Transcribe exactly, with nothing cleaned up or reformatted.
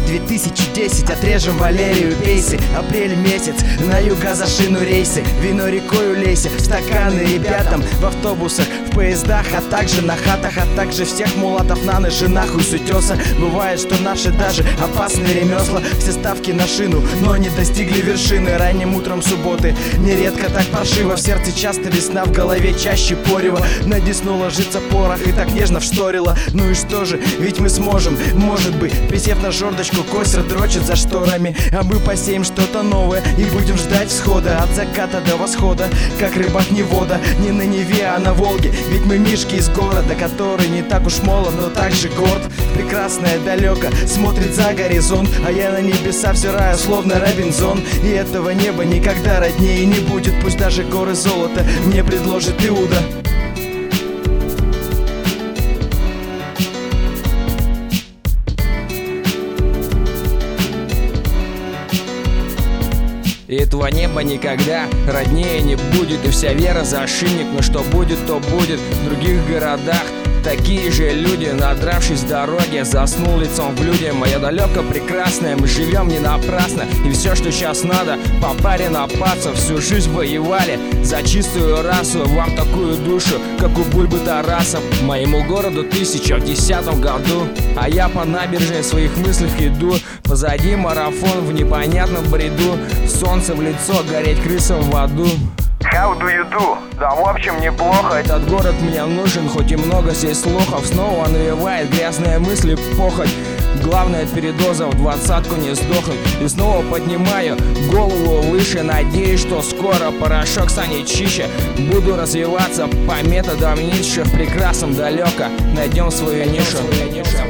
две тысячи десять. Отрежем Валерию Пейсы. Апрель месяц, на юга за шину рейсы. Вино рекой улейся, в стаканы ребятам, в автобусах, в поездах, а также на хатах, а также всех мулатов на ножи, нахуй с утеса. Бывает, что наши даже опасные ремесла, все ставки на шину, но не достигли вершины. Ранним утром субботы нередко так паршиво, в сердце часто весна, в голове чаще порева. На десну ложится порох и так нежно вшторила. Ну и что же, ведь мы сможем, может быть, присев на жердочку, кость дрочит за шторами. А мы посеем что-то новое и будем ждать всхода, от заката до восхода, как рыбак не вода, не на Неве, а на Волге. Ведь мы мишки из города, который не так уж молод, но так же горд. Прекрасное далеко смотрит за горизонт, а я на небеса взираю, словно Робинзон. И этого неба никогда роднее не будет, пусть даже горы золота мне предложит Иуда. И этого неба никогда роднее не будет. И вся вера за ошибник, но что будет, то будет. В других городах такие же люди, надравшись с дороги, заснул лицом в блюде. Моя далеко прекрасная, мы живем не напрасно. И все, что сейчас надо, по паре напаться. Всю жизнь воевали за чистую расу. Вам такую душу, как у Бульбы Тараса. Моему городу тысяча в десятом году, а я по набережной в своих мыслях иду. Позади марафон в непонятном бреду. Солнце в лицо, гореть крысам в аду. How do you do? Да в общем неплохо. Этот город мне нужен, хоть и много здесь слухов. Снова навевает грязные мысли, похоть. Главное передоза, в двадцатку не сдохнуть. И снова поднимаю голову выше, надеюсь, что скоро порошок станет чище. Буду развиваться по методам Ницше, в прекрасном далеко найдем свою нишу.